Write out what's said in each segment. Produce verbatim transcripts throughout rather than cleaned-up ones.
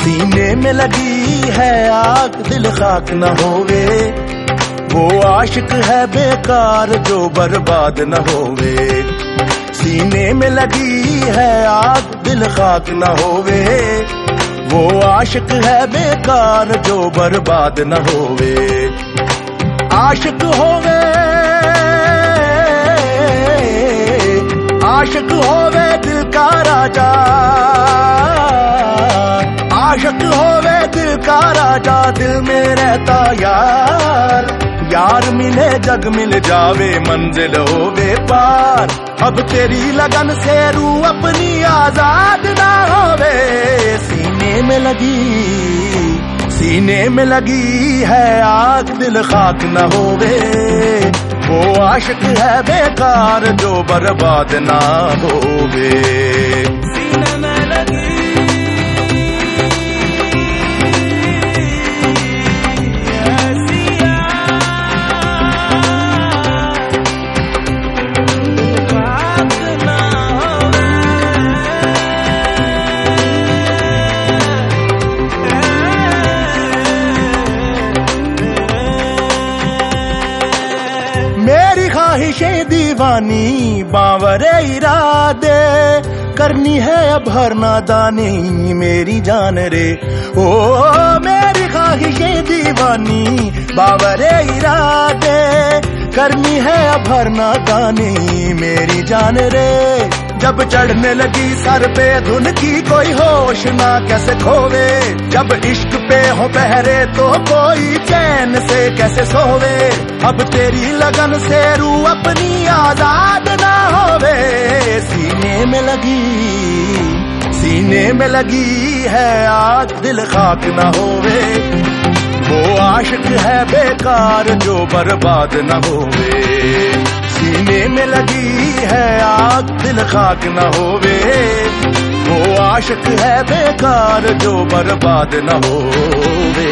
सीने में लगी है आग दिल खाक न होवे, वो आशिक है बेकार जो बर्बाद न होवे। सीने में लगी है आग दिल खाक न होवे, वो आशिक है बेकार जो बर्बाद न होवे। आशिक होवे आशिक होवे दिल का राजा, आशिक होवे दिल का राजा, दिल में रहता यार। यार मिले जग मिल जावे, मंजिल होवे पार। अब तेरी लगन से रूह अपनी आजाद ना होवे। सीने में लगी सीने में लगी है आग दिल खाक न होवे, वो आशिक है बेकार जो बर्बाद ना होवे। सीने में लगी ख्वाहिशें दीवानी बावरे इरादे, करनी है अब हर नादानी मेरी जान रे। ओ मेरी ख्वाहिशें दीवानी बावरे इरादे, करनी है अब हर नादानी मेरी जान रे। जब चढ़ने लगी सर पे धुन की कोई होश ना कैसे खोवे, जब इश्क पे हो पहरे तो कोई चैन से कैसे सोवे। अब तेरी लगन से रूह अपनी आजाद ना होवे। सीने में लगी सीने में लगी है आग दिल खाक ना होवे, वो आशिक है बेकार जो बर्बाद न होवे। सीने में लगी है आग दिल खाक न होवे, वो आशिक है बेकार जो बर्बाद न होवे।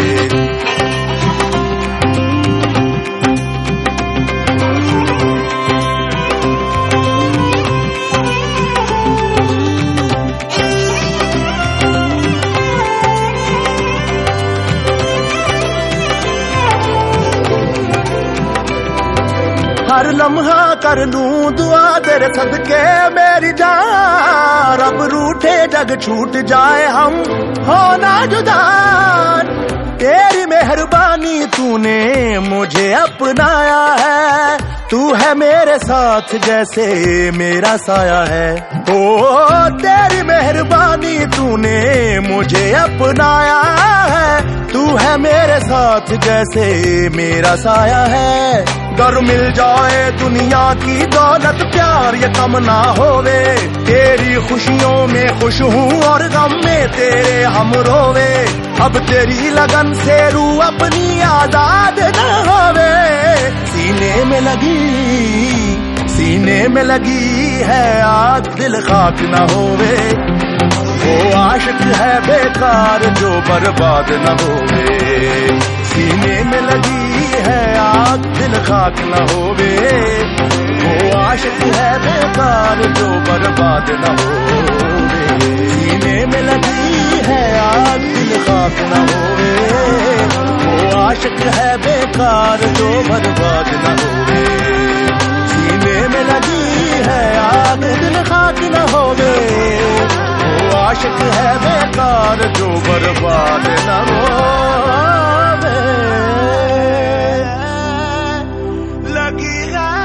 हर लम्हा कर लूं दुआ तेरे सदके मेरी जान, रब रूठे जग छूट जाए हम हो ना जुदा। तेरी मेहरबानी तूने मुझे अपनाया है, तू है मेरे साथ जैसे मेरा साया है। ओ तेरी मेहरबानी तूने मुझे अपनाया है, तू है मेरे साथ जैसे मेरा साया है। गर मिल जाए दुनिया की दौलत प्यार ये कम ना होवे, तेरी खुशियों में खुश हूँ और गम में तेरे हम रोवे। अब तेरी लगन से रूह अपनी आजाद न होवे। सीने में लगी सीने में लगी है आग दिल खाक न होवे, वो आशिक है बेकार जो बर्बाद न होवे। सीने में लगी है आग दिल खाक न होवे, वो आशिक है बेकार जो बर्बाद न होवे। सीने में लगी है आग दिल खाक न होवे, वो आशिक है बेकार जो बर्बाद न होवे। सीने में लगी है आग दिल खाक न होवे, वो आशिक है बेकार जो बर्बाद न होवे। लगी है